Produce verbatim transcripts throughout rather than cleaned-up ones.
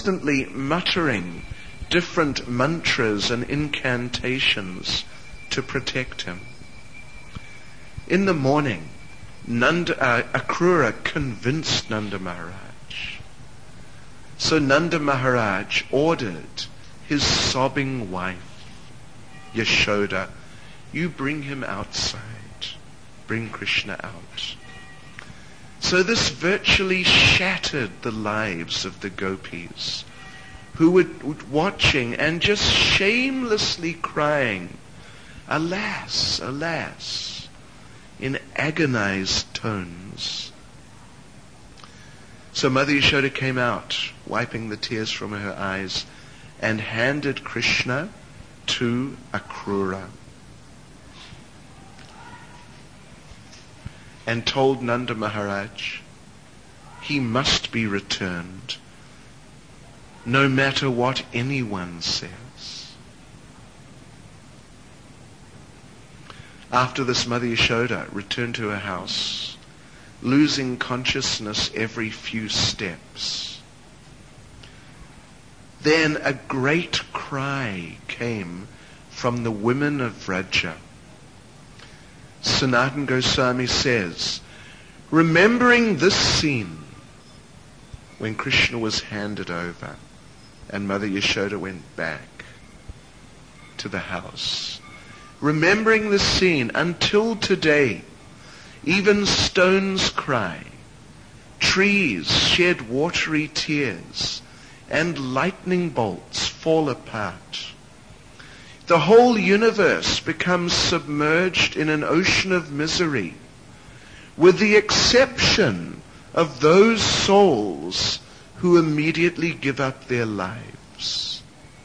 constantly muttering different mantras and incantations to protect him. In the morning, Nanda, uh, Akrura convinced Nanda Maharaj. So Nanda Maharaj ordered his sobbing wife, Yashoda, you bring him outside. Bring Krishna out. So this virtually shattered the lives of the gopis, who were watching and just shamelessly crying, alas, alas, in agonized tones. So Mother Yashoda came out, wiping the tears from her eyes, and handed Krishna to Akrura, and told Nanda Maharaj he must be returned, no matter what anyone says. After this, Mother Yashoda returned to her house, losing consciousness every few steps. Then a great cry came from the women of Vraja. Sanatana Goswami says, remembering this scene when Krishna was handed over and Mother Yashoda went back to the house, remembering this scene until today, even stones cry, trees shed watery tears, and lightning bolts fall apart. The whole universe becomes submerged in an ocean of misery, with the exception of those souls who immediately give up their lives.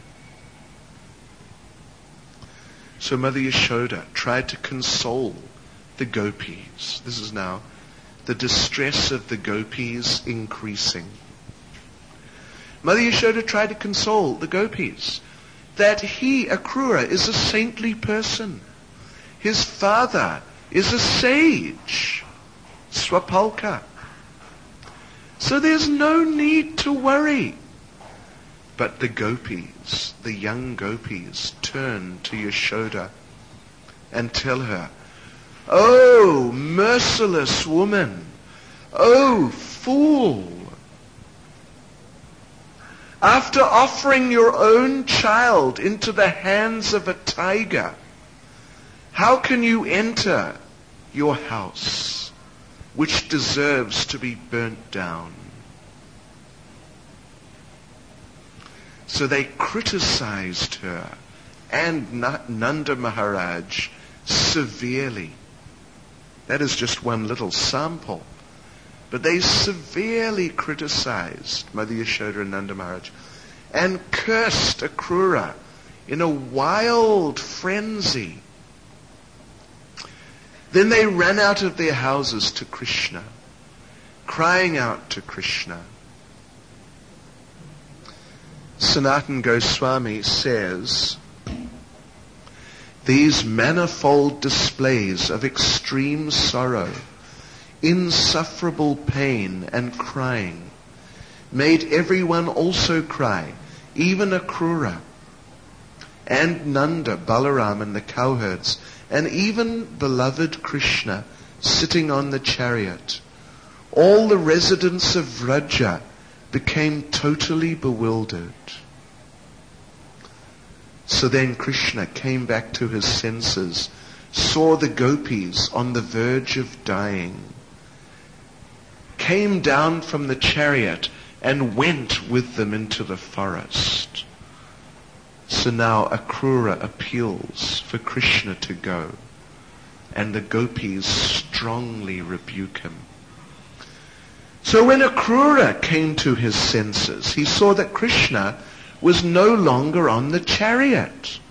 So Mother Yashoda tried to console the gopis. This is now the distress of the gopis increasing. Mother Yashoda tried to console the gopis that he, Akrura, is a saintly person. His father is a sage, Swapalka. So there's no need to worry. But the gopis, the young gopis, turn to Yashoda and tell her, oh, merciless woman, oh, fool, after offering your own child into the hands of a tiger, how can you enter your house, which deserves to be burnt down? So they criticized her and Nanda Maharaj severely. That is just one little sample. But they severely criticized Mother Yashoda and Nanda Maharaj and cursed Akrura in a wild frenzy. Then they ran out of their houses to Krishna, crying out to Krishna. Sanatana Goswami says, these manifold displays of extreme sorrow, insufferable pain and crying, made everyone also cry, even Akrura, and Nanda, Balaram and the cowherds, and even beloved Krishna sitting on the chariot. All the residents of Vraja became totally bewildered. So then Krishna came back to his senses, saw the gopis on the verge of dying, came down from the chariot and went with them into the forest. So now Akrura appeals for Krishna to go, and the gopis strongly rebuke him. So when Akrura came to his senses, he saw that Krishna was no longer on the chariot.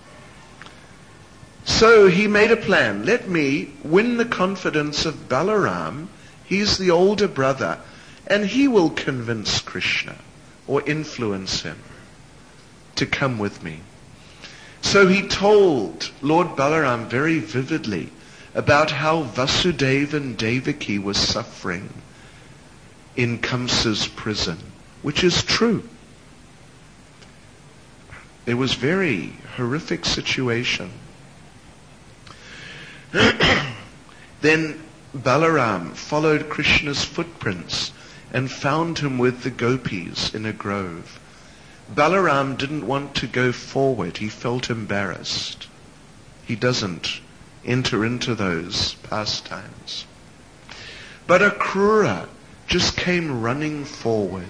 So he made a plan. Let me win the confidence of Balaram. He's the older brother, and he will convince Krishna or influence him to come with me. So he told Lord Balaram very vividly about how Vasudeva and Devaki was suffering in Kamsa's prison, which is true. It was very horrific situation. Then Balaram followed Krishna's footprints and found him with the gopis in a grove. Balaram didn't want to go forward. He felt embarrassed. He doesn't enter into those pastimes. But Akrura just came running forward.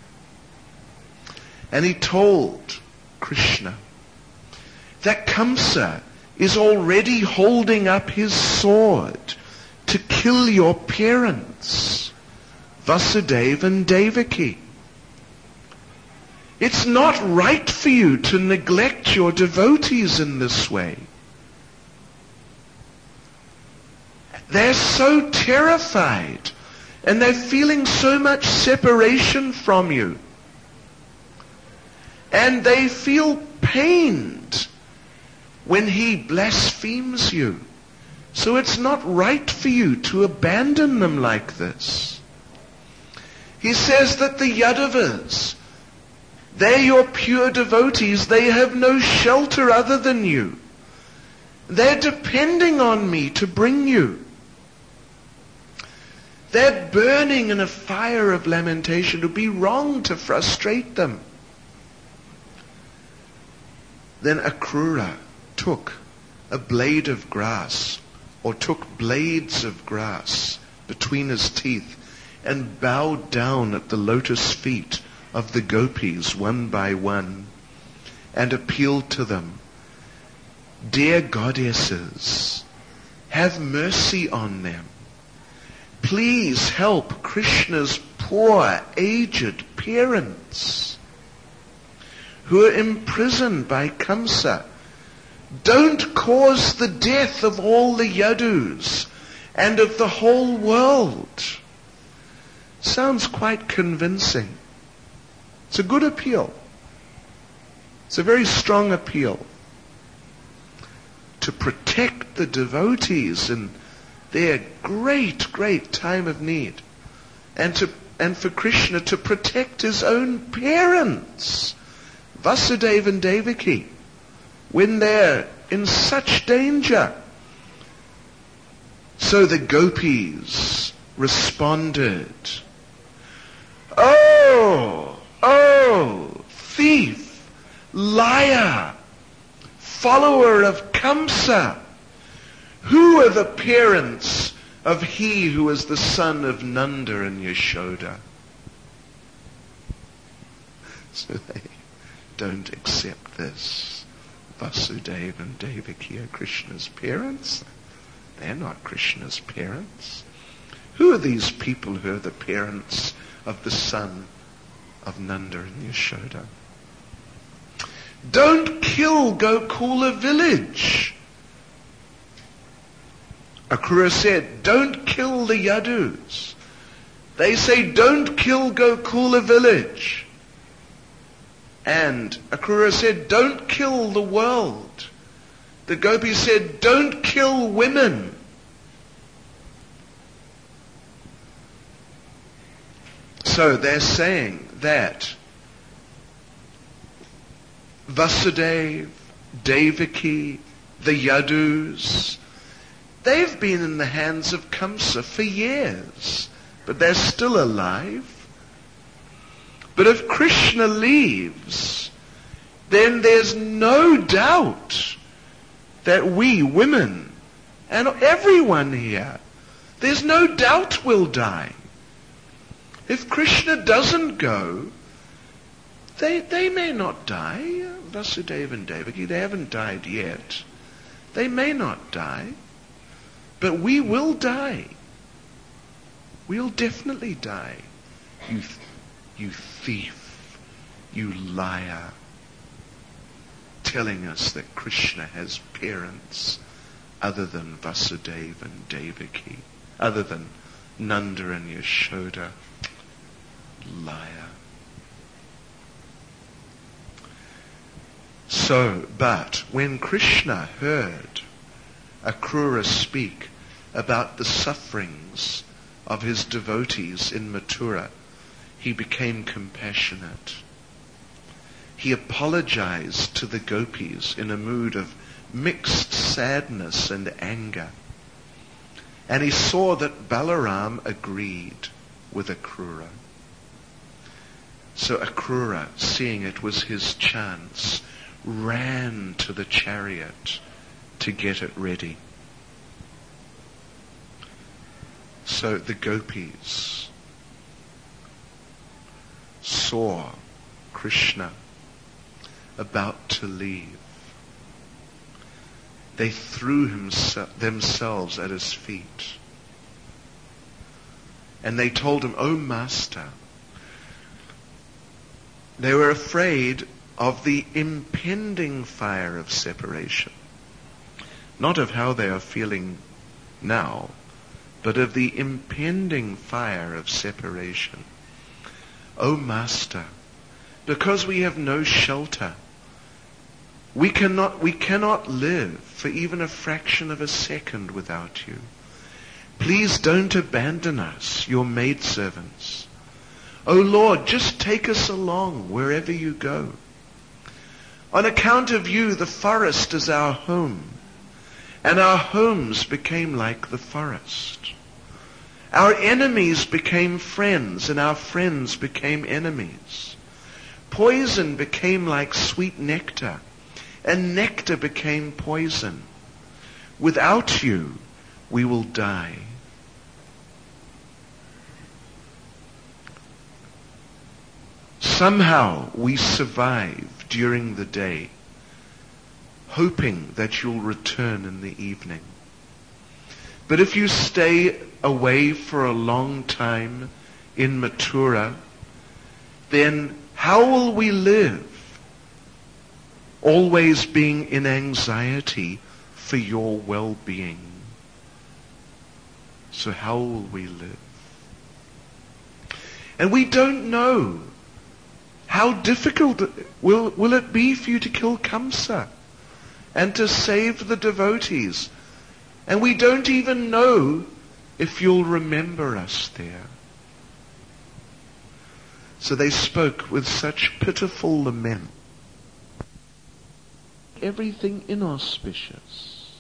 And he told Krishna that Kamsa is already holding up his sword to kill your parents, Vasudeva and Devaki. It's not right for you to neglect your devotees in this way. They're so terrified and they're feeling so much separation from you. And they feel pained when he blasphemes you. So it's not right for you to abandon them like this. He says that the Yadavas, they're your pure devotees. They have no shelter other than you. They're depending on me to bring you. They're burning in a fire of lamentation. It would be wrong to frustrate them. Then Akrura took a blade of grass, or took blades of grass between his teeth, and bowed down at the lotus feet of the gopis one by one, and appealed to them, "Dear goddesses, have mercy on them. Please help Krishna's poor, aged parents who are imprisoned by Kamsa. Don't cause the death of all the Yadus and of the whole world." Sounds quite convincing. It's a good appeal. It's a very strong appeal. To protect the devotees in their great, great time of need. And to and for Krishna to protect his own parents, Vasudeva and Devaki, when they're in such danger. So the gopis responded, "Oh, oh, thief, liar, follower of Kamsa, who are the parents of he who is the son of Nanda and Yashoda?" So they don't accept this. Vasudeva and Devaki are Krishna's parents. They're not Krishna's parents. Who are these people who are the parents of the son of Nanda and Yashoda? Don't kill Gokula village. Akrura said, don't kill the Yadus. They say, don't kill Gokula village. And Akrura said, don't kill the world. The gopis said, don't kill women. So they're saying that Vasudeva, Devaki, the Yadus, they've been in the hands of Kamsa for years, but they're still alive. But if Krishna leaves, then there's no doubt that we women and everyone here, there's no doubt will die. If Krishna doesn't go, they they may not die. Vasudeva and Devaki, they haven't died yet. They may not die, but we will die. We'll definitely die. You, th- you thief, you liar, telling us that Krishna has parents other than Vasudeva and Devaki, other than Nanda and Yashoda. Liar. So, but when Krishna heard Akrura speak about the sufferings of his devotees in Mathura, he became compassionate. he apologized to the gopis in a mood of mixed sadness and anger. And he saw that Balaram agreed with Akrura. So Akrura, seeing it was his chance, ran to the chariot to get it ready. So the gopis saw Krishna about to leave. They threw himself, themselves at his feet. And they told him, "O Master," they were afraid of the impending fire of separation. Not of how they are feeling now, but of the impending fire of separation. "O Master, because we have no shelter, we cannot, we cannot live for even a fraction of a second without you. Please don't abandon us, your maidservants. O Lord, just take us along wherever you go. On account of you, the forest is our home, and our homes became like the forest. Our enemies became friends, and our friends became enemies. Poison became like sweet nectar, and nectar became poison. Without you, we will die." Somehow we survive during the day, hoping that you'll return in the evening. But if you stay away for a long time in Mathura, then how will we live? Always being in anxiety for your well-being. So how will we live? And we don't know. How difficult will, will it be for you to kill Kamsa and to save the devotees? And we don't even know if you'll remember us there. So they spoke with such pitiful lament. Everything inauspicious.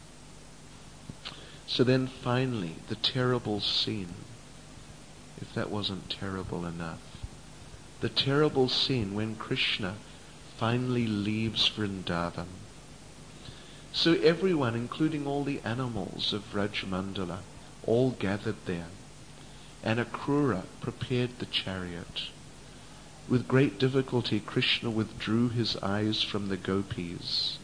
So then finally, the terrible scene, if that wasn't terrible enough, the terrible scene when Krishna finally leaves Vrindavan. So everyone, including all the animals of Vrajmandala, all gathered there. And Akrura prepared the chariot. With great difficulty, Krishna withdrew his eyes from the gopis.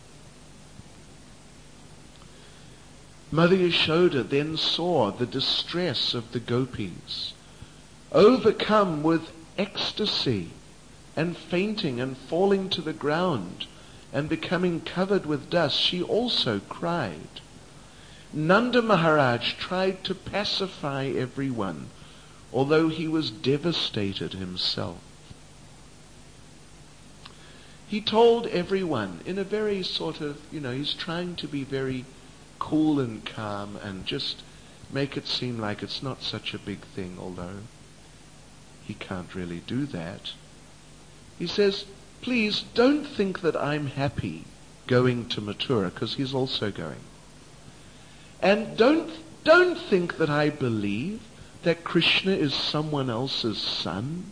Mother Yashoda then saw the distress of the gopis. Overcome with ecstasy and fainting and falling to the ground and becoming covered with dust, she also cried. Nanda Maharaj tried to pacify everyone, although he was devastated himself. He told everyone in a very sort of, you know, he's trying to be very cool and calm and just make it seem like it's not such a big thing, although he can't really do that. He says, "Please don't think that I'm happy going to Mathura," because he's also going. "And don't don't think that I believe that Krishna is someone else's son.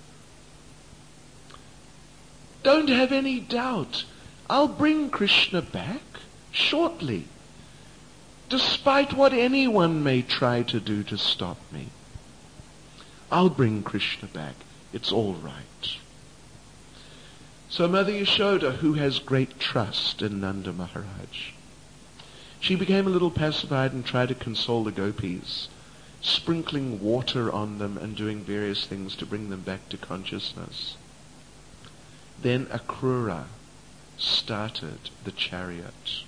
Don't have any doubt. I'll bring Krishna back shortly, despite what anyone may try to do to stop me. I'll bring Krishna back. It's all right." So Mother Yashoda, who has great trust in Nanda Maharaj, she became a little pacified and tried to console the gopis, sprinkling water on them and doing various things to bring them back to consciousness. Then Akrura started the chariot.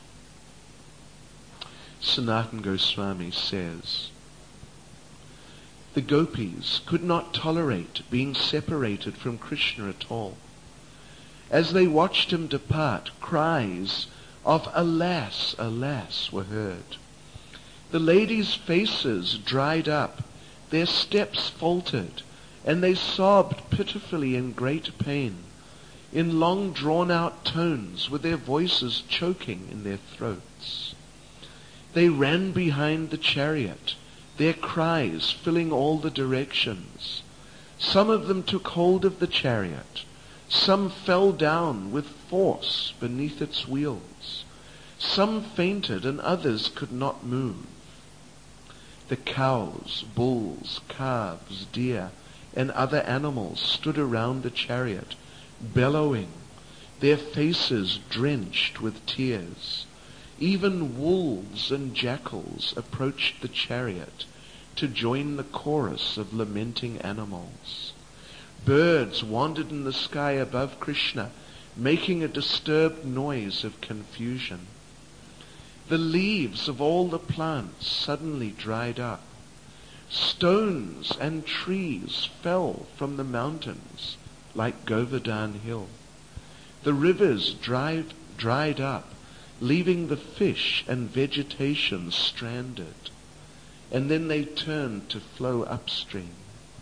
Sanatana Goswami says, the gopis could not tolerate being separated from Krishna at all. As they watched him depart, cries of "Alas, alas" were heard. The ladies' faces dried up, their steps faltered, and they sobbed pitifully in great pain. in long drawn-out tones with their voices choking in their throats. They ran behind the chariot, their cries filling all the directions. Some of them took hold of the chariot. Some fell down with force beneath its wheels. Some fainted and others could not move. The cows, bulls, calves, deer, and other animals stood around the chariot, bellowing, their faces drenched with tears. Even wolves and jackals approached the chariot to join the chorus of lamenting animals. Birds wandered in the sky above Krishna, making a disturbed noise of confusion. The leaves of all the plants suddenly dried up. Stones and trees fell from the mountains like Govardhan Hill. The rivers dried, dried up, leaving the fish and vegetation stranded, and then they turned to flow upstream.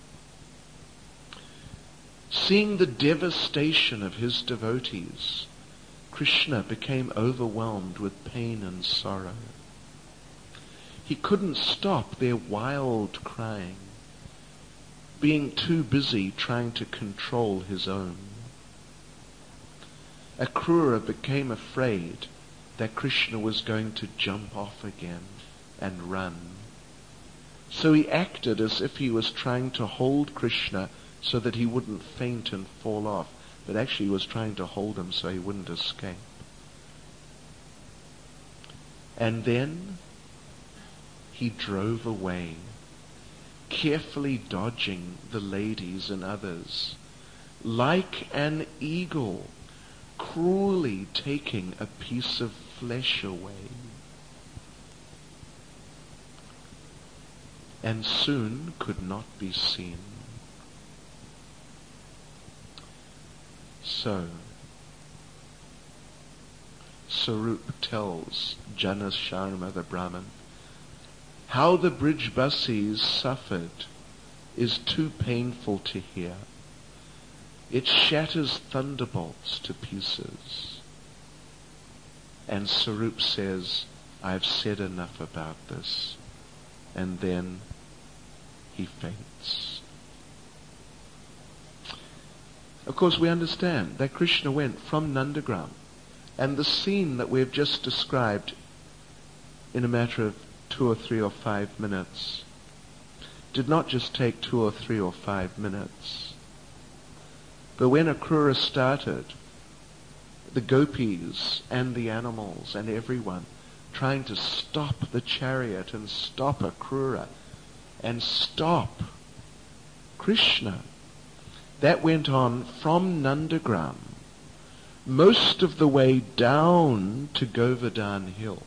Seeing the devastation of his devotees, Krishna became overwhelmed with pain and sorrow. He couldn't stop their wild crying, being too busy trying to control his own. Akrura became afraid that Krishna was going to jump off again and run. So he acted as if he was trying to hold Krishna so that he wouldn't faint and fall off, but actually he was trying to hold him so he wouldn't escape. And then he drove away, carefully dodging the ladies and others, like an eagle cruelly taking a piece of flesh away. And soon could not be seen. So, Sarup tells Janas Sharma the Brahmin, how the Brijbasis suffered is too painful to hear. It shatters thunderbolts to pieces. And Sarup says, I've said enough about this. And then he faints. Of course, we understand that Krishna went from Nandagram, and the scene that we have just described in a matter of two or three or five minutes did not just take two or three or five minutes. But when Akrura started, the gopis and the animals and everyone trying to stop the chariot and stop Akrura and stop Krishna, that went on from Nandagram most of the way down to Govardhan Hill.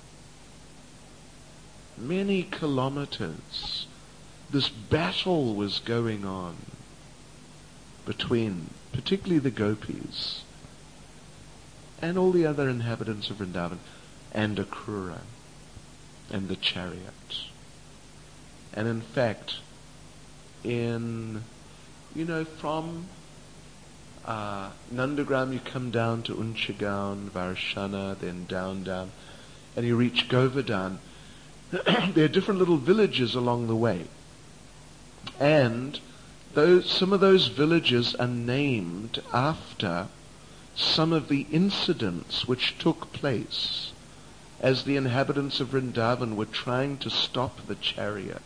Many kilometers. This battle was going on between particularly the gopis and all the other inhabitants of Vrindavan and Akrura and the chariot. And in fact, in, you know, from uh, Nandagram you come down to Unchigaon, Varshana, then down, down, and you reach Govardhan. There are different little villages along the way. And those, some of those villages are named after some of the incidents which took place as the inhabitants of Vrindavan were trying to stop the chariot.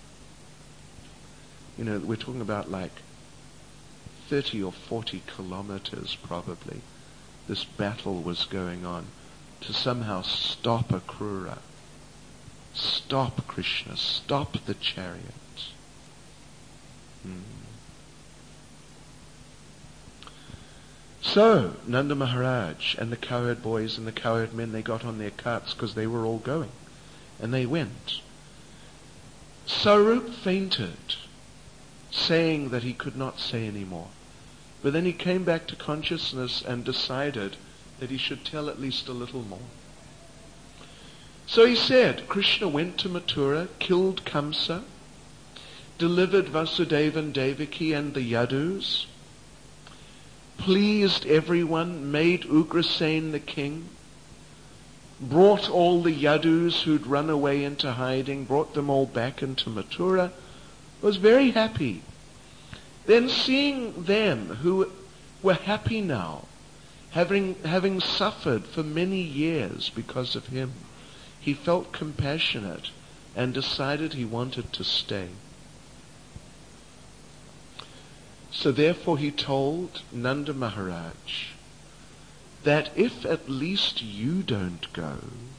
You know, we're talking about like thirty or forty kilometers probably. This battle was going on to somehow stop Akrura, stop Krishna, stop the chariot. Hmm. So, Nanda Maharaj and the cowherd boys and the cowherd men, they got on their carts because they were all going. And they went. Sarup fainted, saying that he could not say any more. But then he came back to consciousness and decided that he should tell at least a little more. So he said, Krishna went to Mathura, killed Kamsa, delivered Vasudeva and Devaki and the Yadus, pleased everyone, made Ugrasen the king, brought all the Yadus who'd run away into hiding, brought them all back into Mathura, was very happy. Then seeing them who were happy now, having, having suffered for many years because of him, he felt compassionate and decided he wanted to stay. So therefore he told Nanda Maharaj that if at least you don't go,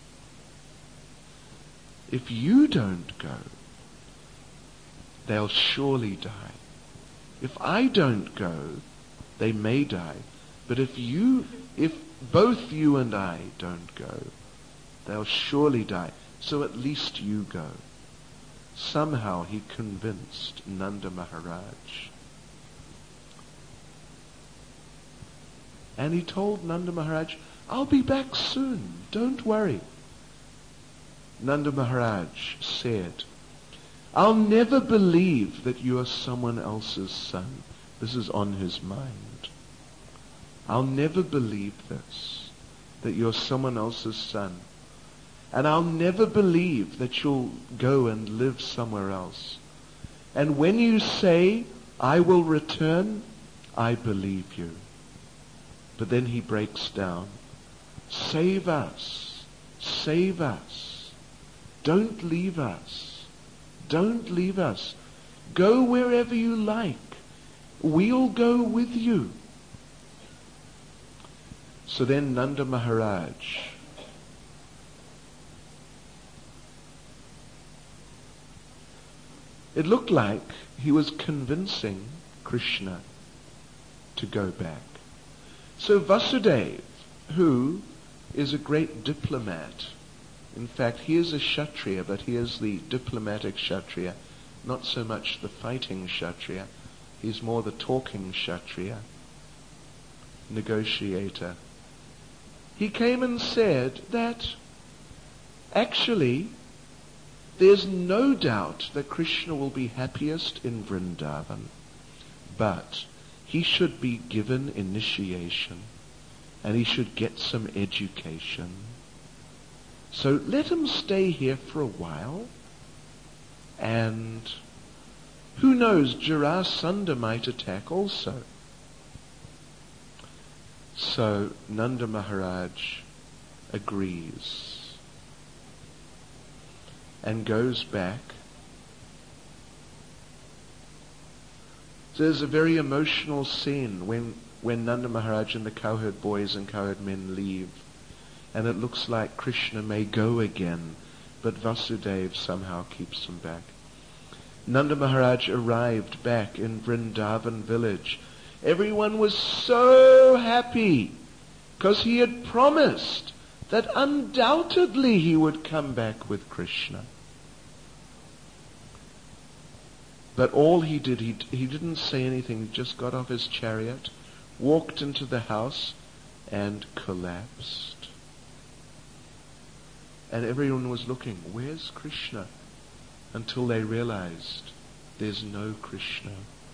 if you don't go, they'll surely die. If I don't go, they may die. But if you, if both you and I don't go, they'll surely die. So at least you go. Somehow he convinced Nanda Maharaj. And he told Nanda Maharaj, I'll be back soon, don't worry. Nanda Maharaj said, I'll never believe that you are someone else's son. This is on his mind. I'll never believe this, that you're someone else's son. And I'll never believe that you'll go and live somewhere else. And when you say, I will return, I believe you. But then he breaks down. Save us. Save us. Don't leave us. Don't leave us. Go wherever you like. We'll go with you. So then Nanda Maharaj it looked like he was convincing Krishna to go back. So Vasudeva, who is a great diplomat, in fact he is a Kshatriya, but he is the diplomatic Kshatriya, not so much the fighting Kshatriya, he's more the talking Kshatriya, negotiator. He came and said that actually there's no doubt that Krishna will be happiest in Vrindavan, but he should be given initiation and he should get some education. So let him stay here for a while, and who knows, Jarasandha might attack also. So Nanda Maharaj agrees and goes back. So there's a very emotional scene when, when Nanda Maharaj and the cowherd boys and cowherd men leave, and it looks like Krishna may go again, but Vasudeva somehow keeps him back. Nanda Maharaj arrived back in Vrindavan village. Everyone was so happy because he had promised that undoubtedly he would come back with Krishna. But all he did, he, he didn't say anything. He just got off his chariot, walked into the house, and collapsed. And everyone was looking, where's Krishna? Until they realized there's no Krishna.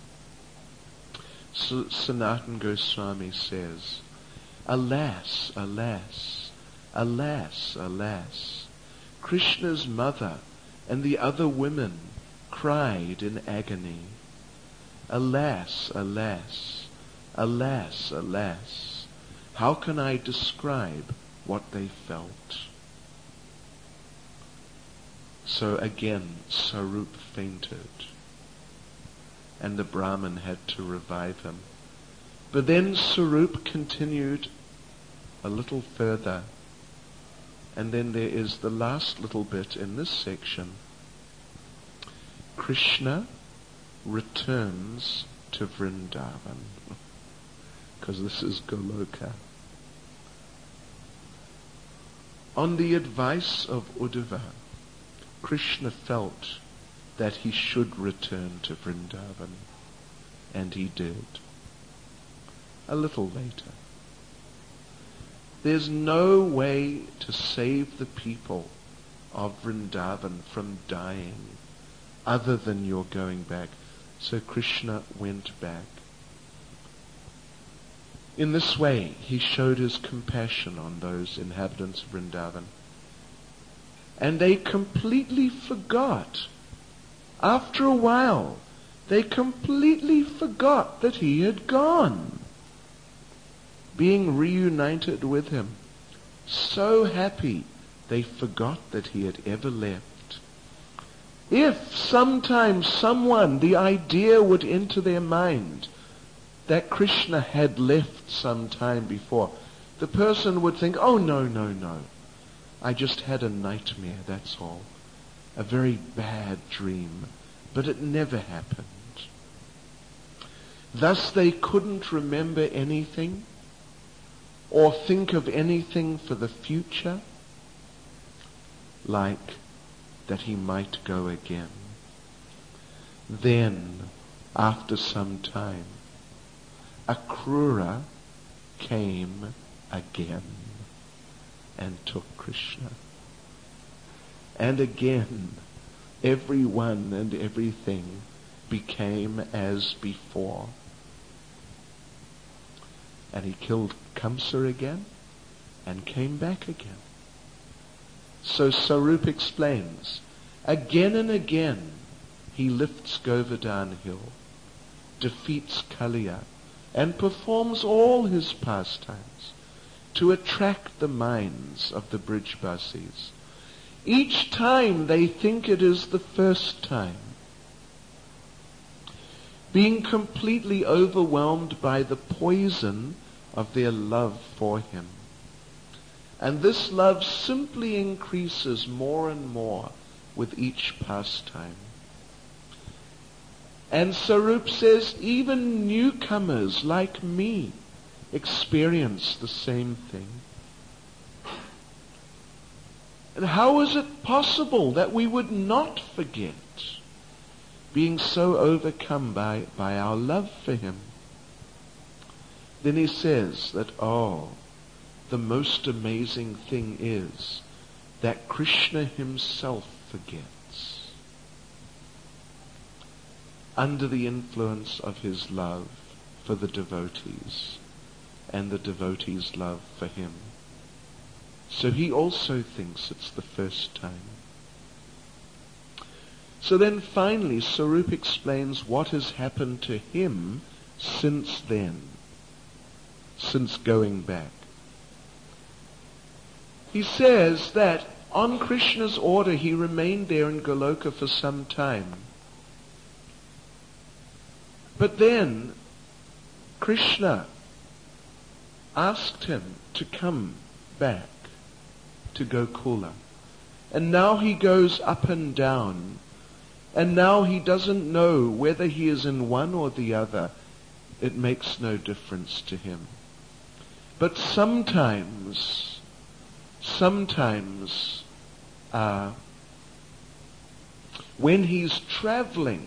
So Sanatana Goswami says, alas, alas, alas, alas, Krishna's mother and the other women cried in agony. Alas, alas, alas, alas, how can I describe what they felt? So again, Sarup fainted, and the Brahmin had to revive him. But then Sarup continued a little further, and then there is the last little bit in this section. Krishna returns to Vrindavan, because this is Goloka. On the advice of Uddhava, Krishna felt that he should return to Vrindavan, and he did. A little later. There's no way to save the people of Vrindavan from dying other than your going back. So Krishna went back. In this way, he showed his compassion on those inhabitants of Vrindavan. And they completely forgot. After a while, they completely forgot that he had gone. Being reunited with him, so happy, they forgot that he had ever left. If sometimes someone, the idea would enter their mind that Krishna had left some time before, the person would think, oh, no, no, no. I just had a nightmare, that's all. A very bad dream. But it never happened. Thus they couldn't remember anything or think of anything for the future, like that he might go again. Then, after some time, Akrura came again and took Krishna. And again, everyone and everything became as before. And he killed Kamsa again and came back again. So Sarup explains, again and again he lifts Govardhan hill, defeats Kaliya, and performs all his pastimes to attract the minds of the Brijbasis. Each time they think it is the first time, being completely overwhelmed by the poison of their love for him. And this love simply increases more and more with each pastime. And Sarup says, even newcomers like me experience the same thing. And how is it possible that we would not forget, being so overcome by, by our love for him? Then he says that, oh, the most amazing thing is that Krishna himself forgets. Under the influence of his love for the devotees and the devotees' love for him. So he also thinks it's the first time. So then finally Sarup explains what has happened to him since then, since going back. He says that on Krishna's order he remained there in Goloka for some time. But then Krishna asked him to come back to Gokula. And now he goes up and down. And now he doesn't know whether he is in one or the other. It makes no difference to him. But sometimes, sometimes, uh, when he's traveling,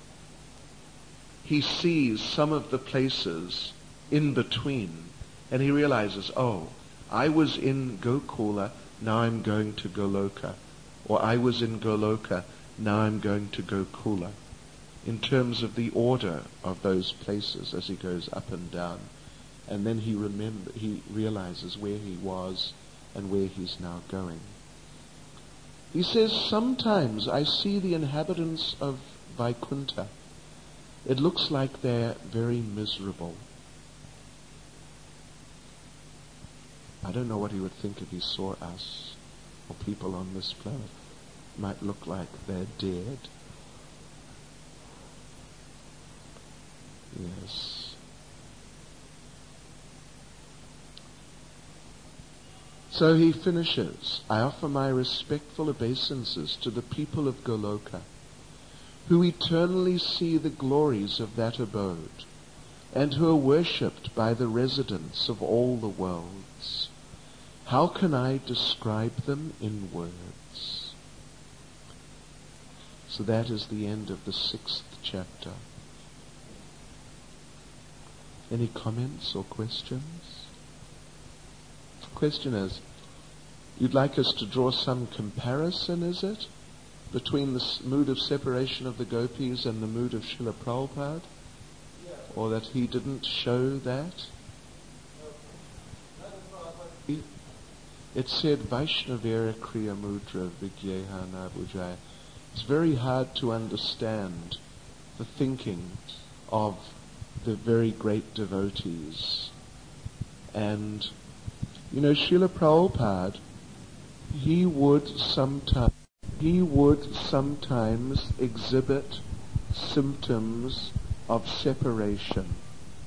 he sees some of the places in between, and he realizes, oh, I was in Gokula, now I'm going to Goloka. Or I was in Goloka, now I'm going to Gokula. In terms of the order of those places as he goes up and down. And then he remember, he realizes where he was and where he's now going. He says, sometimes I see the inhabitants of Vaikuntha. It looks like they're very miserable. I don't know what he would think if he saw us or people on this planet. It might look like they're dead. Yes. So he finishes, I offer my respectful obeisances to the people of Goloka, who eternally see the glories of that abode, and who are worshipped by the residents of all the worlds. How can I describe them in words? So that is the end of the sixth chapter. Any comments or questions? The question is, you'd like us to draw some comparison, is it, between the mood of separation of the gopis and the mood of Srila Prabhupada? Or that he didn't show that? it said Vaishnavera Kriya Mudra Vigyeha Nabujaya. It's very hard to understand the thinking of the very great devotees. And, you know, Srila Prabhupada, he would sometimes, he would sometimes exhibit symptoms of separation.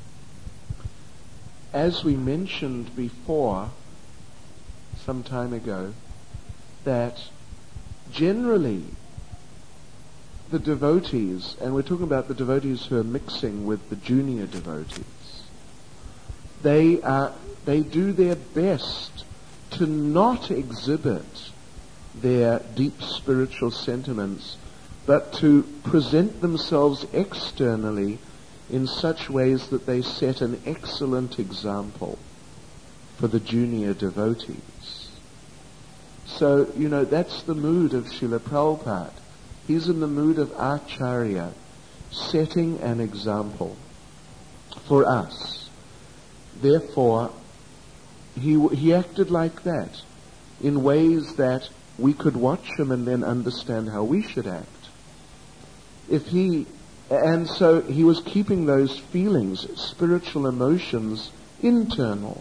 As we mentioned before, some time ago, that generally the devotees, and we're talking about the devotees who are mixing with the junior devotees, they are, they do their best to not exhibit their deep spiritual sentiments, but to present themselves externally in such ways that they set an excellent example for the junior devotees. So, you know, that's the mood of Srila Prabhupada. He's in the mood of Acharya, setting an example for us. Therefore, he, he acted like that, in ways that we could watch him and then understand how we should act. If he, and so he was keeping those feelings, spiritual emotions, internal.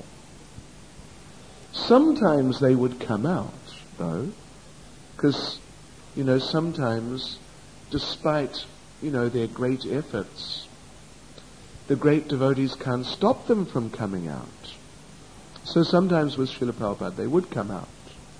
Sometimes they would come out, though, because, you know, sometimes, despite, you know, their great efforts, the great devotees can't stop them from coming out. So sometimes with Srila Prabhupada they would come out.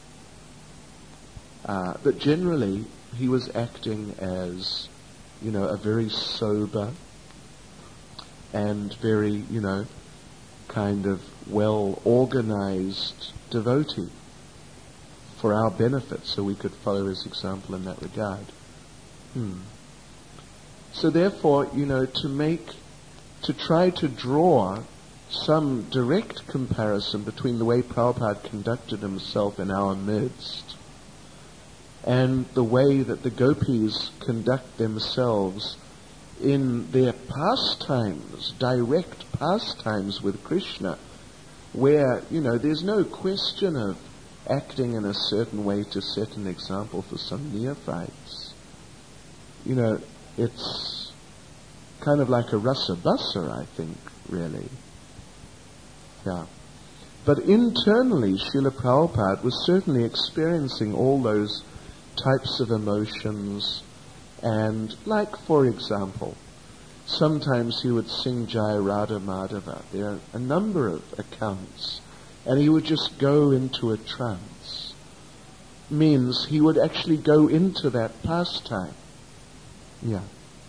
Uh, but generally he was acting as, you know, a very sober and very, you know, kind of well-organized devotee for our benefit, so we could follow his example in that regard. Hmm. So therefore, you know, to make, to try to draw some direct comparison between the way Prabhupada conducted himself in our midst and the way that the gopis conduct themselves in their pastimes, direct pastimes with Krishna, where, you know, there's no question of acting in a certain way to set an example for some neophytes. You know, it's kind of like a rasa basa, I think, really. Yeah. But internally, Srila Prabhupada was certainly experiencing all those types of emotions, and, like, for example, sometimes he would sing Jaya Radha Madhava. There are a number of accounts, and he would just go into a trance. Means he would actually go into that pastime. Yeah.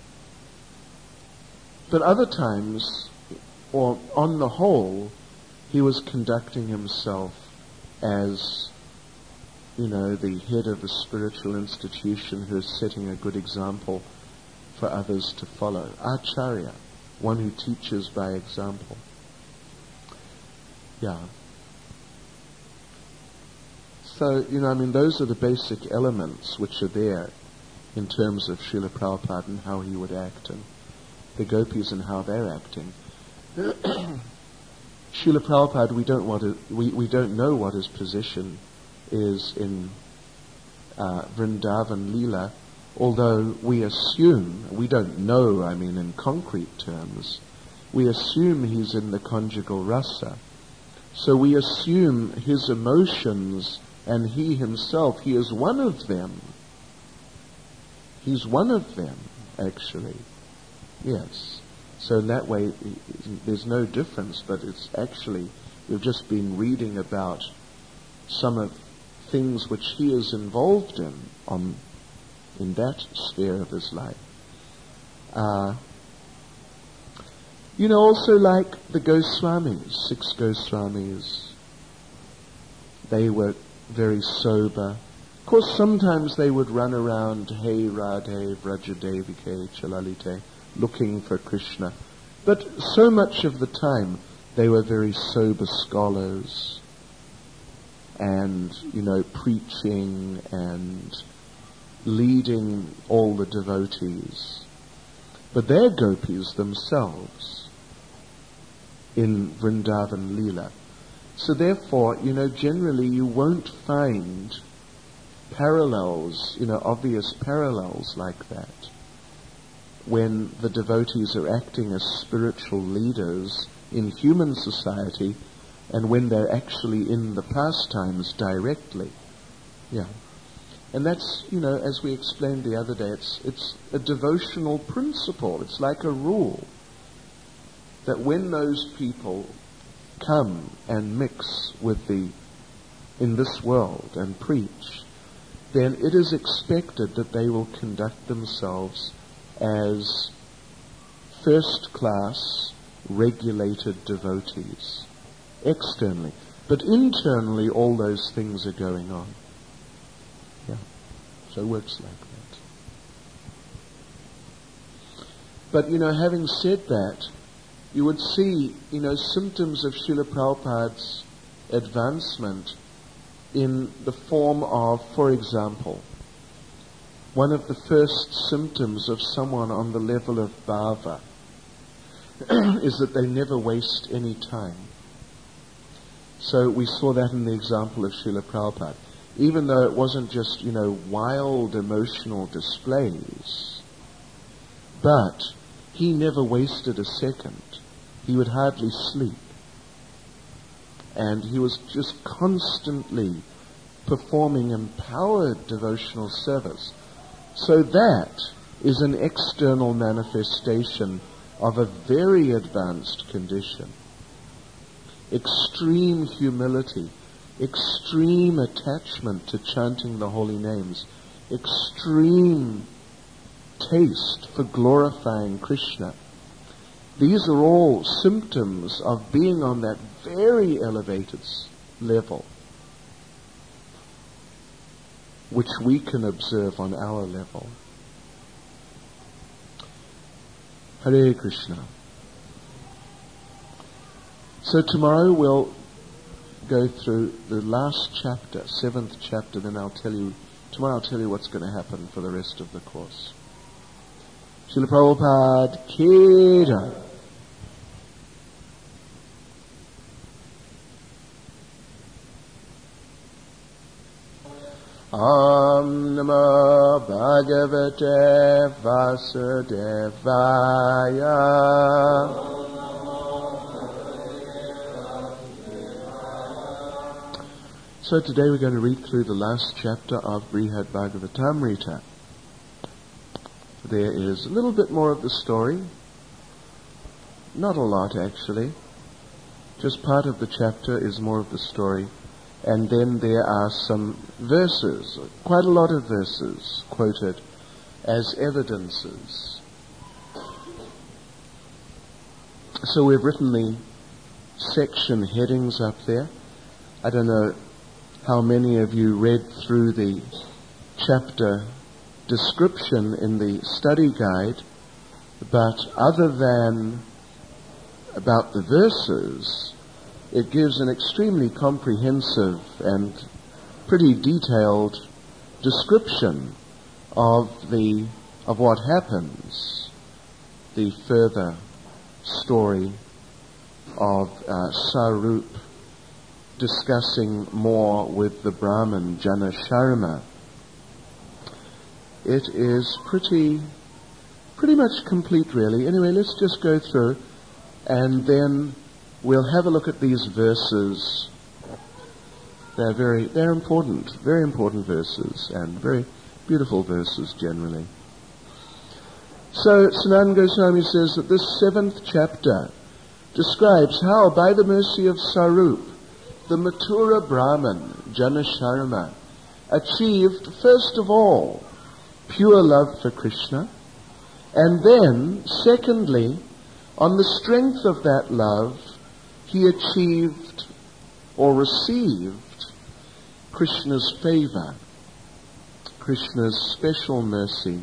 But other times, or on the whole, he was conducting himself as, you know, the head of a spiritual institution who is setting a good example for others to follow. Acharya, one who teaches by example. Yeah. So, you know, I mean, those are the basic elements which are there in terms of Srila Prabhupada and how he would act, and the gopis and how they're acting. Srila Prabhupada, we don't want to, we, we don't know what his position is in uh, Vrindavan Leela, although we assume, we don't know, I mean, in concrete terms, we assume he's in the conjugal rasa. So we assume his emotions, and he himself, he is one of them. He's one of them, actually. Yes. So in that way, there's no difference, but it's actually, we've just been reading about some of things which he is involved in on in that sphere of his life. Uh, you know, also like the Goswamis, six Goswamis, they were very sober. Of course, sometimes they would run around, Hey Radhe, Vrajadevike, Chalalite, looking for Krishna. But so much of the time, they were very sober scholars, and, you know, preaching and leading all the devotees. But their gopis themselves in Vrindavan Leela, So therefore, you know, generally you won't find parallels, you know, obvious parallels like that when the devotees are acting as spiritual leaders in human society and when they're actually in the pastimes directly. Yeah. And that's, you know, as we explained the other day, it's it's a devotional principle. It's like a rule that when those people come and mix with the, in this world and preach, then it is expected that they will conduct themselves as first-class, regulated devotees, externally. But internally, all those things are going on. Yeah. So it works like that. But, you know, having said that, you would see, you know, symptoms of Srila Prabhupada's advancement in the form of, for example, one of the first symptoms of someone on the level of bhava is that they never waste any time. So we saw that in the example of Srila Prabhupada. Even though it wasn't just, you know, wild emotional displays, but he never wasted a second. He would hardly sleep. And he was just constantly performing empowered devotional service. So that is an external manifestation of a very advanced condition. Extreme humility, extreme attachment to chanting the holy names, extreme taste for glorifying Krishna. These are all symptoms of being on that very elevated level, which we can observe on our level. Hare Krishna. So tomorrow we'll go through the last chapter, seventh chapter, then I'll tell you, tomorrow I'll tell you what's going to happen for the rest of the course. Srila Prabhupada Ki Jai. Om Namo Bhagavate Vasudevaya. So today we're going to read through the last chapter of Brihad Bhagavatamrita. There is a little bit more of the story. Not a lot, actually. Just part of the chapter is more of the story. And then there are some verses, quite a lot of verses, quoted as evidences. So we've written the section headings up there. I don't know how many of you read through the chapter description in the study guide, but other than about the verses, it gives an extremely comprehensive and pretty detailed description of the of what happens, the further story of uh, Sarup discussing more with the Brahmin Jana Sharma. It is pretty pretty much complete, really. Anyway, let's just go through and then we'll have a look at these verses. They're very, they're important, very important verses, and very beautiful verses generally. So, Sanatana Goswami says that this seventh chapter describes how, by the mercy of Sarup, the Mathura Brahmin, Jana Sharma, achieved, first of all, pure love for Krishna, and then, secondly, on the strength of that love, he achieved or received Krishna's favor, Krishna's special mercy.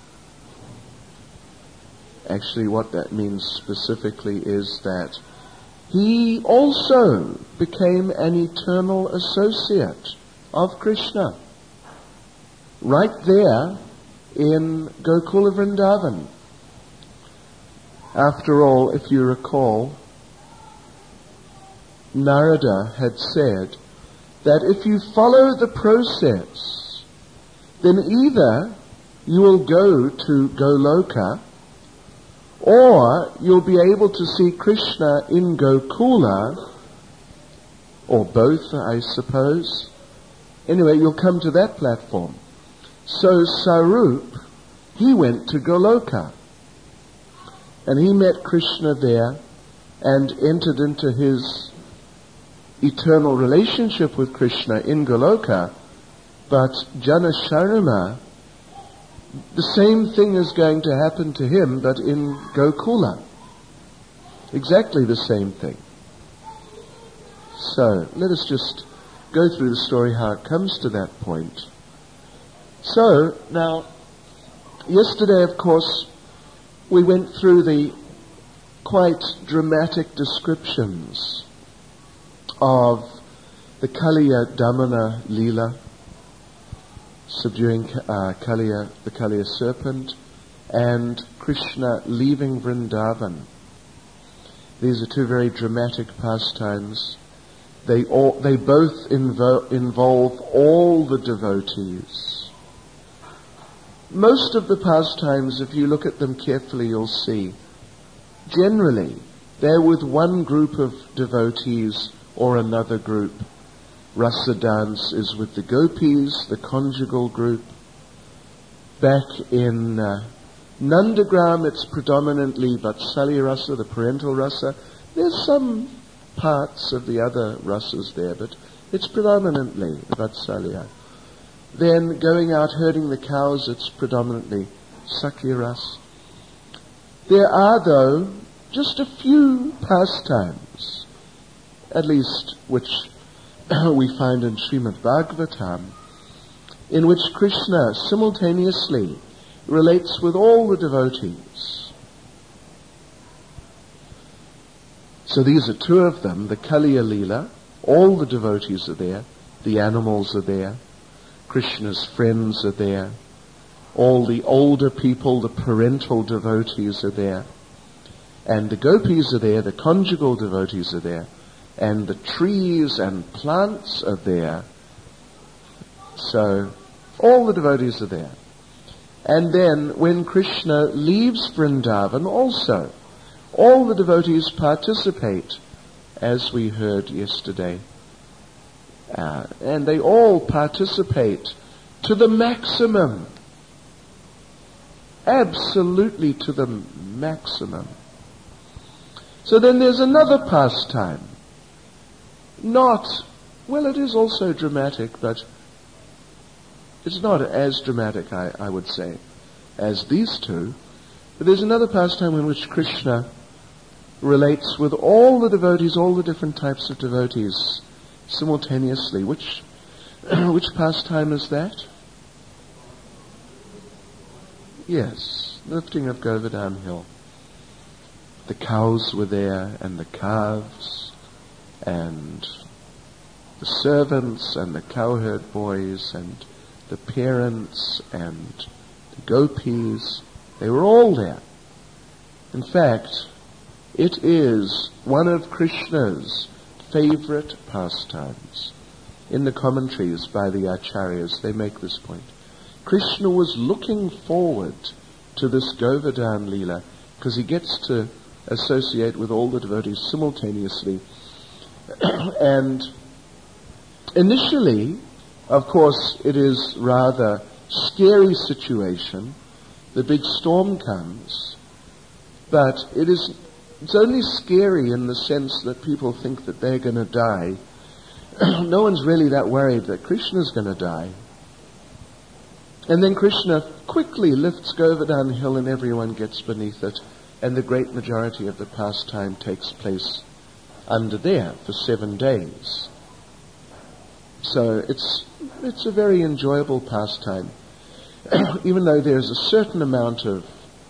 Actually, what that means specifically is that he also became an eternal associate of Krishna, right there in Gokula Vrindavan. After all, if you recall, Narada had said that if you follow the process, then either you will go to Goloka, or you'll be able to see Krishna in Gokula, or both, I suppose. Anyway, you'll come to that platform. So Sarup, he went to Goloka, and he met Krishna there and entered into his eternal relationship with Krishna in Goloka. But Janasharma, the same thing is going to happen to him, but in Gokula. Exactly the same thing. So, let us just go through the story, how it comes to that point. So, now, yesterday, of course, we went through the quite dramatic descriptions of the Kaliya Damana Leela, subduing uh, Kaliya, the Kaliya serpent, and Krishna leaving Vrindavan. These are two very dramatic pastimes. They all, they both invo- involve all the devotees. Most of the pastimes, if you look at them carefully, you'll see, generally, they're with one group of devotees or another group. Rasa dance is with the gopis, the conjugal group. Back in uh, Nandagram, it's predominantly Vatsalya rasa, the parental rasa. There's some parts of the other rasas there, but it's predominantly Vatsalya. Then going out herding the cows, it's predominantly Sakhya rasa. There are, though, just a few pastimes, at least which we find in Srimad Bhagavatam, in which Krishna simultaneously relates with all the devotees. So these are two of them, the Kaliya Leela, all the devotees are there, the animals are there, Krishna's friends are there, all the older people, the parental devotees are there, and the gopis are there, the conjugal devotees are there, and the trees and plants are there. So all the devotees are there. And then when Krishna leaves Vrindavan also, all the devotees participate, as we heard yesterday. Uh, and they all participate to the maximum. Absolutely to the maximum. So then there's another pastime. Not, well, it is also dramatic, but it's not as dramatic, I, I would say, as these two. But there's another pastime in which Krishna relates with all the devotees, all the different types of devotees, simultaneously. Which, which pastime is that? Yes, lifting of Govardhan Hill. The cows were there, and the calves, and the servants, and the cowherd boys, and the parents, and the gopis. They were all there. In fact, it is one of Krishna's favorite pastimes. In the commentaries by the Acharyas, they make this point. Krishna was looking forward to this Govardhan Leela because he gets to associate with all the devotees simultaneously. And initially, of course, it is rather scary situation. The big storm comes, but it is it's only scary in the sense that people think that they're going to die. No one's really that worried that Krishna's going to die. And then Krishna quickly lifts Govardhan Hill and everyone gets beneath it, and the great majority of the pastime takes place under there for seven days. So it's it's a very enjoyable pastime, even though there's a certain amount of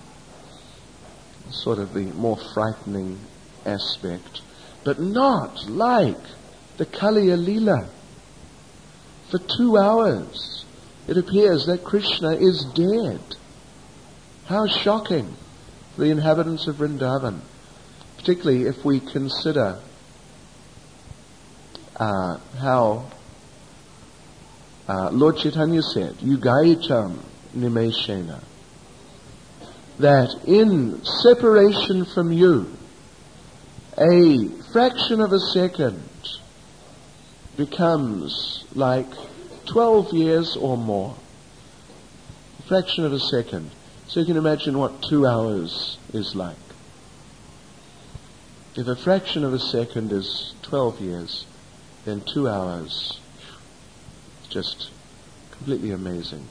sort of the more frightening aspect, but not like the Kaliya Leela. For two hours, it appears that Krishna is dead. How shocking for the inhabitants of Vrindavan, particularly if we consider uh, how uh, Lord Chaitanya said, Yugaicham Nimeshena, that in separation from you, a fraction of a second becomes like twelve years or more. A fraction of a second. So you can imagine what two hours is like. If a fraction of a second is twelve years, then two hours, just completely amazing.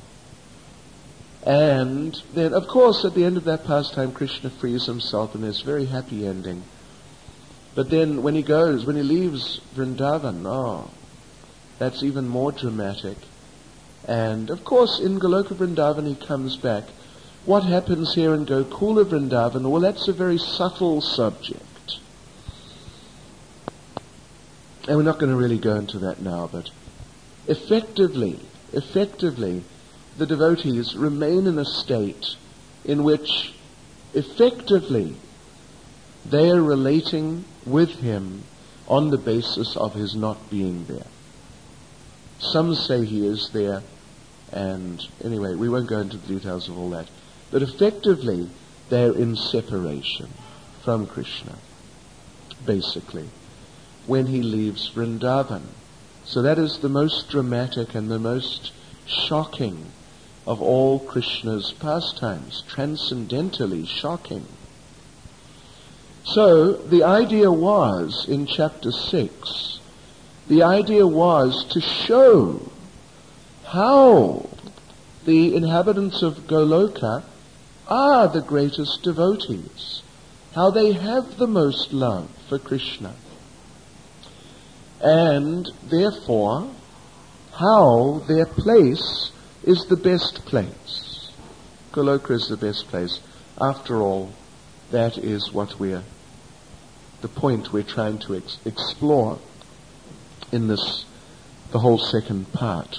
And then, of course, at the end of that pastime, Krishna frees himself and there's a very happy ending. But then when he goes, when he leaves Vrindavan, oh, that's even more dramatic. And, of course, in Goloka Vrindavan he comes back. What happens here in Gokula Vrindavan? Well, that's a very subtle subject. And we're not going to really go into that now, but effectively, effectively, the devotees remain in a state in which effectively they are relating with him on the basis of his not being there. Some say he is there, and anyway, we won't go into the details of all that. But effectively, they're in separation from Krishna, basically, when he leaves Vrindavan. So that is the most dramatic and the most shocking of all Krishna's pastimes, transcendentally shocking. So the idea was, in chapter six, the idea was to show how the inhabitants of Goloka are the greatest devotees, how they have the most love for Krishna, and therefore how their place is the best place. Goloka is the best place. After all, that is what we're, the point we're trying to ex- explore in this, the whole second part.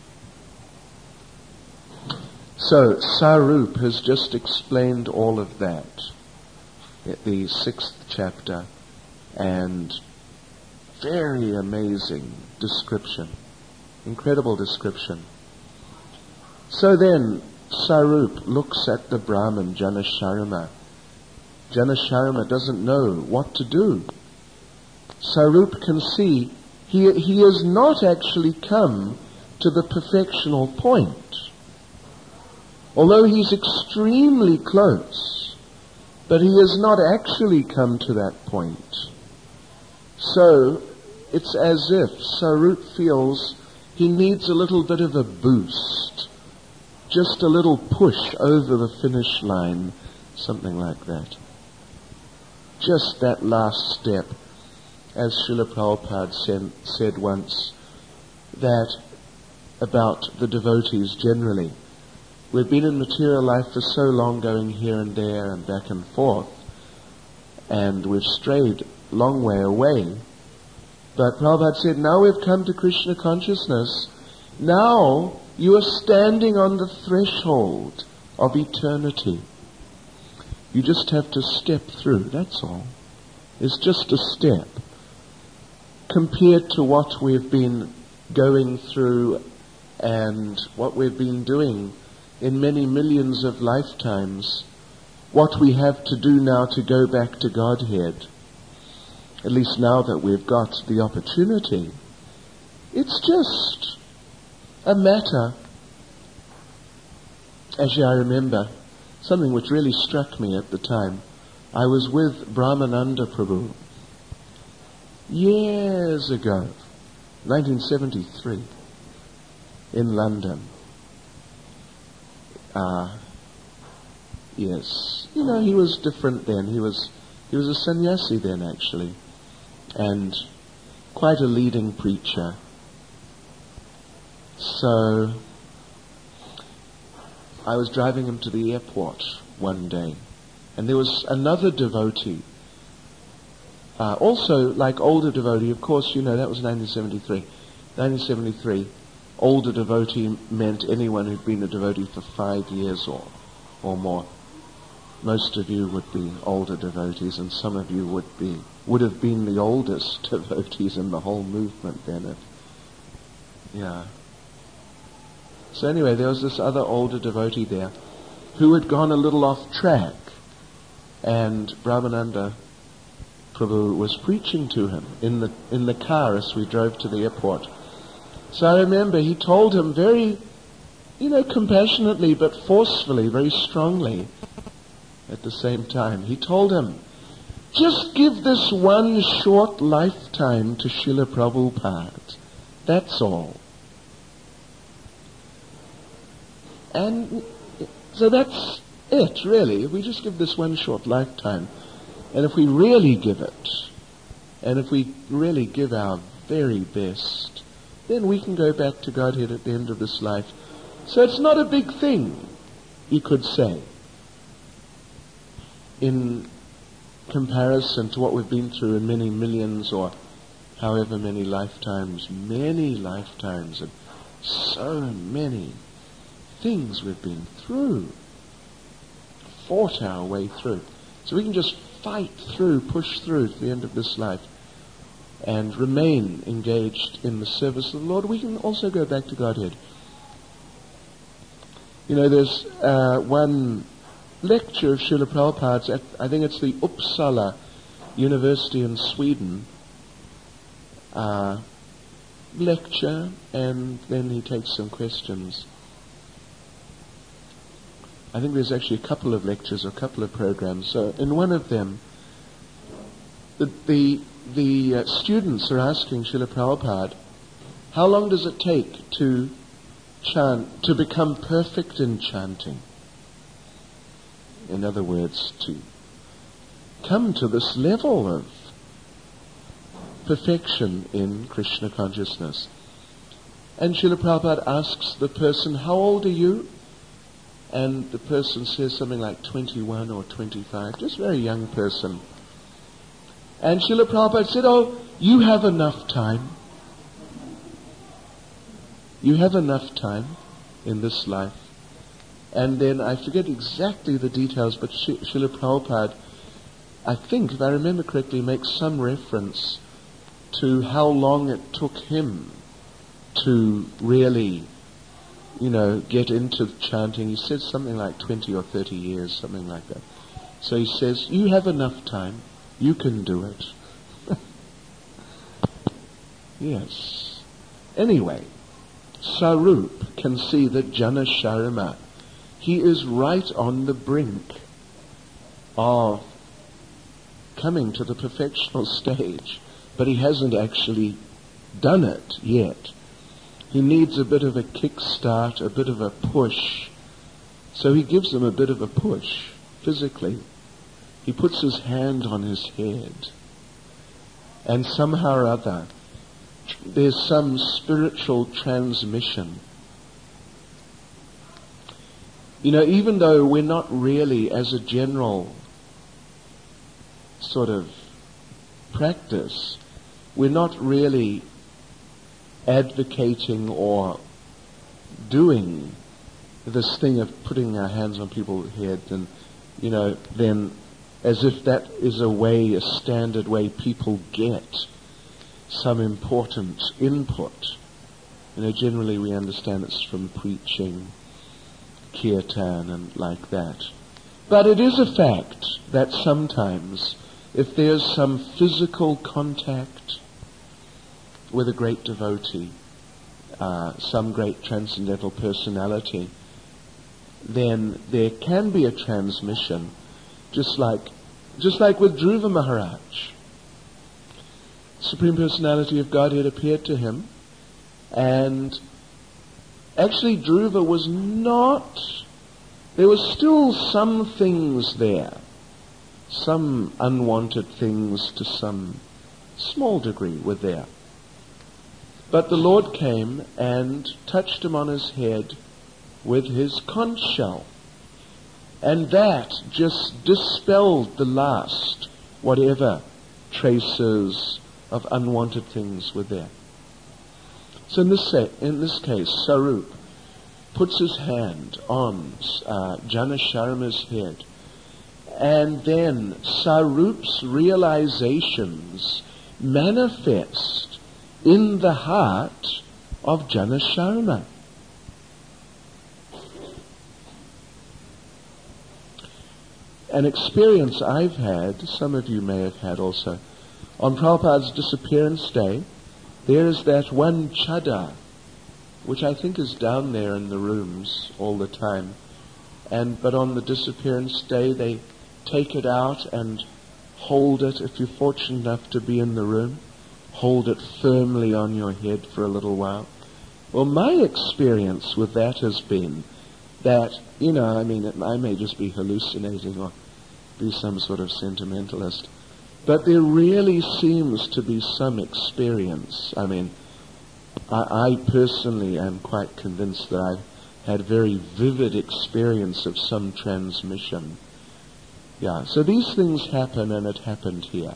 So, Sarup has just explained all of that at the sixth chapter, and very amazing description, incredible description. So then, Sarup looks at the Brahmin, Janasharma. Janasharma doesn't know what to do. Sarup can see he, he has not actually come to the perfectional point. Although he's extremely close, but he has not actually come to that point. So, it's as if Sarup feels he needs a little bit of a boost, just a little push over the finish line, something like that. Just that last step, as Srila Prabhupada said, said once, that about the devotees generally. We've been in material life for so long, going here and there and back and forth, and we've strayed a long way away. But Prabhupada said, now we've come to Krishna consciousness, now you are standing on the threshold of eternity. You just have to step through, that's all. It's just a step. Compared to what we've been going through and what we've been doing in many millions of lifetimes, what we have to do now to go back to Godhead, at least now that we've got the opportunity, it's just a matter. Actually, I remember something which really struck me at the time. I was with Brahmananda Prabhu years ago, nineteen seventy-three, in London. Uh, yes, you know, he was different then. He was he was a sannyasi then, actually, and quite a leading preacher. So I was driving him to the airport one day, and there was another devotee, uh, also like older devotee. Of course, you know, that was nineteen seventy-three. nineteen seventy-three, older devotee meant anyone who'd been a devotee for five years or, or more. Most of you would be older devotees, and some of you would be would have been the oldest devotees in the whole movement then. It, yeah. So anyway, there was this other older devotee there who had gone a little off track, and Brahmananda Prabhu was preaching to him in the in the car as we drove to the airport. So I remember he told him very, you know, compassionately but forcefully, very strongly at the same time. He told him, just give this one short lifetime to Srila Prabhupada. That's all. And so that's it, really. If we just give this one short lifetime, and if we really give it, and if we really give our very best, then we can go back to Godhead at the end of this life. So it's not a big thing, you could say, in comparison to what we've been through in many millions or however many lifetimes, many lifetimes, and so many things we've been through, fought our way through. So we can just fight through, push through to the end of this life and remain engaged in the service of the Lord. We can also go back to Godhead. You know, there's uh, one lecture of Srila Prabhupada's at, I think it's the Uppsala University in Sweden, uh, lecture, and then he takes some questions. I think there's actually a couple of lectures, a couple of programs. So in one of them, the the, the uh, students are asking Srila Prabhupada, how long does it take to chant, to become perfect in chanting? In other words, to come to this level of perfection in Krishna consciousness. And Srila Prabhupada asks the person, how old are you? And the person says something like twenty-one or twenty-five, just a very young person. And Srila Prabhupada said, oh, you have enough time. You have enough time in this life. And then I forget exactly the details, but Srila Prabhupada, I think, if I remember correctly, makes some reference to how long it took him to really, you know, get into chanting. He said something like twenty or thirty years, something like that. So he says, you have enough time. You can do it. Yes. Anyway, Sarup can see that Jana Sharma, he is right on the brink of coming to the perfectional stage, but he hasn't actually done it yet. He needs a bit of a kickstart, a bit of a push. So he gives him a bit of a push, physically. He puts his hand on his head. And somehow or other, there's some spiritual transmission. You know, even though we're not really, as a general sort of practice, we're not really advocating or doing this thing of putting our hands on people's heads and, you know, then as if that is a way, a standard way people get some important input. You know, generally we understand it's from preaching, kirtan and like that. But it is a fact that sometimes if there's some physical contact with a great devotee, uh, some great transcendental personality, then there can be a transmission, just like, just like with Dhruva Maharaj. Supreme Personality of Godhead appeared to him, and actually Dhruva was not, there were still some things there, some unwanted things to some small degree were there. But the Lord came and touched him on his head with his conch shell. And that just dispelled the last, whatever traces of unwanted things were there. So in this, set, in this case, Sarup puts his hand on uh, Jana Sharma's head, And then Sarup's realizations manifest in the heart of Janasharma. An experience I've had, some of you may have had also, on Prabhupada's disappearance day, there is that one chadar, which I think is down there in the rooms all the time. And but on the disappearance day, they take it out and hold it, if you're fortunate enough to be in the room, hold it firmly on your head for a little while. Well, my experience with that has been that, you know, I mean, it, I may just be hallucinating or be some sort of sentimentalist, but there really seems to be some experience. I mean, I, I personally am quite convinced that I've had very vivid experience of some transmission. Yeah, so these things happen, and it happened here.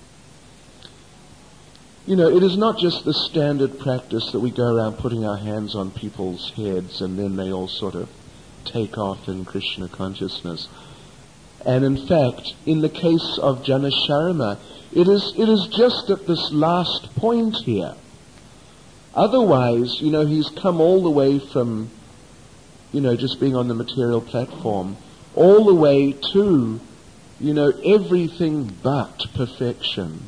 You know, it is not just the standard practice that we go around putting our hands on people's heads and then they all sort of take off in Krishna consciousness. And in fact, in the case of Janasharma, it is it is just at this last point here. Otherwise, you know, he's come all the way from, you know, just being on the material platform, all the way to, you know, everything but perfection.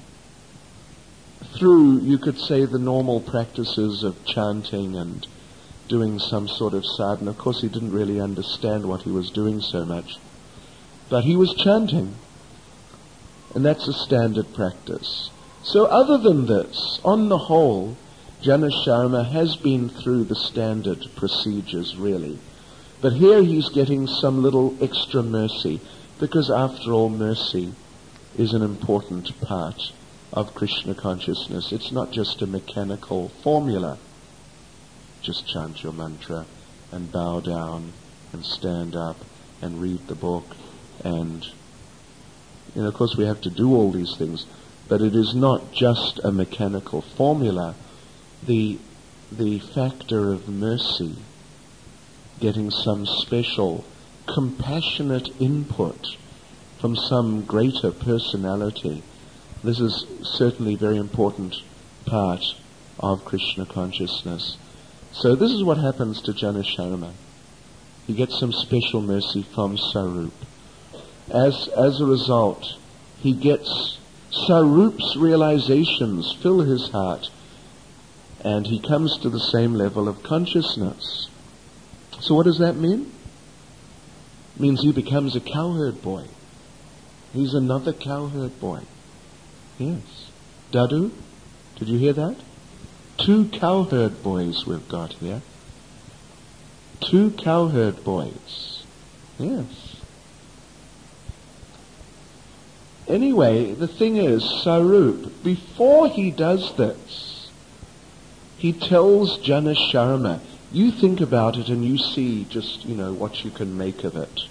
Through, you could say, the normal practices of chanting and doing some sort of sadhana. Of course, he didn't really understand what he was doing so much. But he was chanting. And that's a standard practice. So other than this, on the whole, Janasharma has been through the standard procedures, really. But here he's getting some little extra mercy, because after all, mercy is an important part of Krishna consciousness. It's not just a mechanical formula. Just chant your mantra and bow down and stand up and read the book. And, you know, of course we have to do all these things, but it is not just a mechanical formula. The, the factor of mercy, getting some special, compassionate input from some greater personality, this is certainly a very important part of Krishna consciousness. So this is what happens to Janasharma. He gets some special mercy from Sarup. As, as a result, he gets Sarup's realizations fill his heart, and he comes to the same level of consciousness. So what does that mean? It means he becomes a cowherd boy. He's another cowherd boy. Yes. Dadu, did you hear that? Two cowherd boys we've got here. Two cowherd boys. Yes. Anyway, the thing is, Sarup, before he does this, he tells Janasharma, you think about it and you see just, you know, what you can make of it.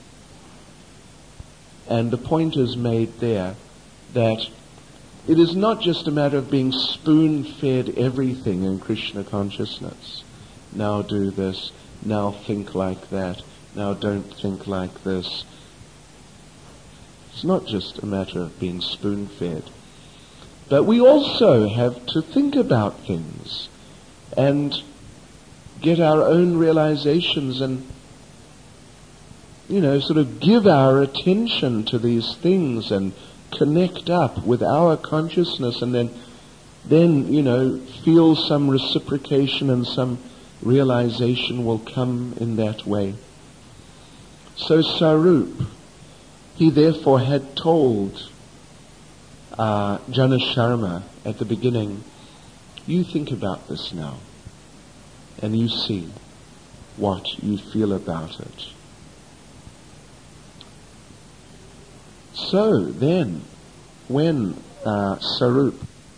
And the point is made there that it is not just a matter of being spoon-fed everything in Krishna consciousness. Now do this, now think like that, now don't think like this. It's not just a matter of being spoon-fed. But we also have to think about things and get our own realizations and, you know, sort of give our attention to these things and connect up with our consciousness, and then, then, you know, feel some reciprocation and some realization will come in that way. So Sarup, he therefore had told uh, Janasharma at the beginning, you think about this now, and you see what you feel about it. So then, when uh, Sarup,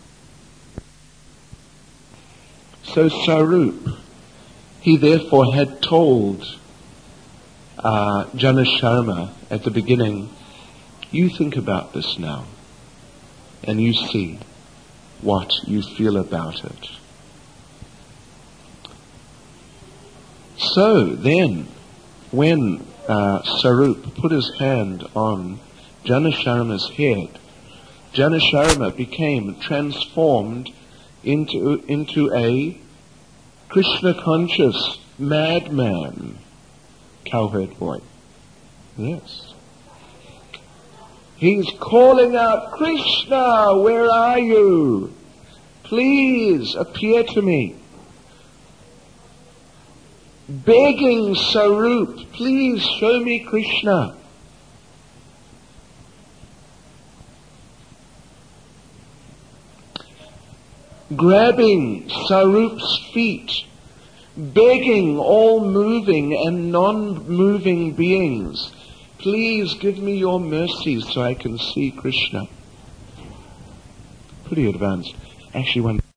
so Sarup, he therefore had told uh, Janasharma at the beginning, you think about this now, and you see what you feel about it. So then, when uh, Sarup put his hand on Janasharma's head, Janasharma became transformed into, into a Krishna-conscious madman, cowherd boy. Yes. He's calling out, Krishna, where are you? Please appear to me. Begging Sarup, please show me Krishna. Grabbing Sarup's feet, begging all moving and non-moving beings, please give me your mercy so I can see Krishna. Pretty advanced. Actually, one